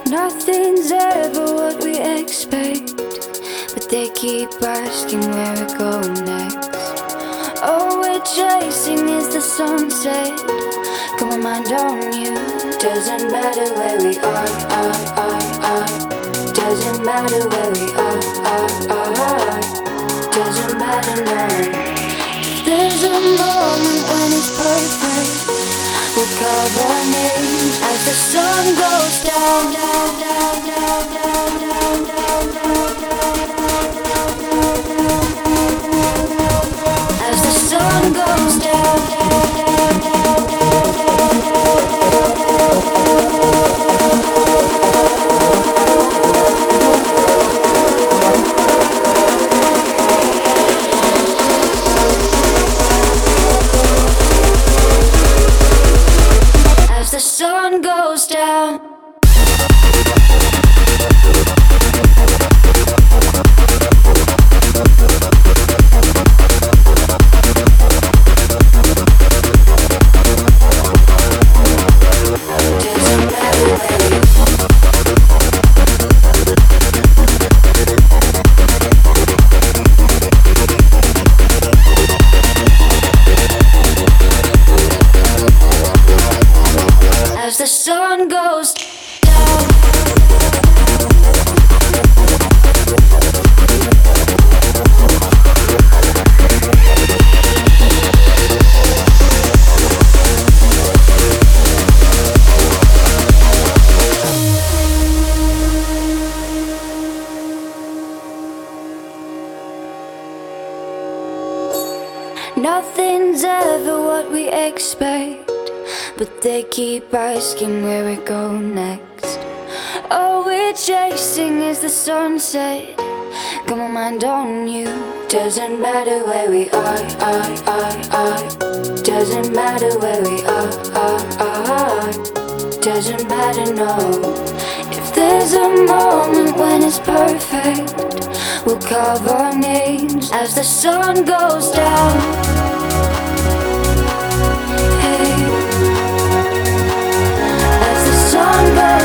Nothing's ever what we expect, but they keep asking where we're going next. All we're chasing is the sunset. Got my mind on you. Doesn't matter where we are. Doesn't matter where we are. Doesn't matter now. There's a moment when it's perfect. We'll carve our names as the sun goes down, down, down, down, down, down, down, down, down. As the sun goes down, down, down, down, down, the sun goes down. As the sun goes down. Nothing's ever what we expect, but they keep asking where we go next. All we're chasing is the sunset. Got my mind on you. Doesn't matter where we are. Doesn't matter where we are. Doesn't matter, no. If there's a moment when it's perfect, we'll carve our names as the sun goes down. Hey. Sun goes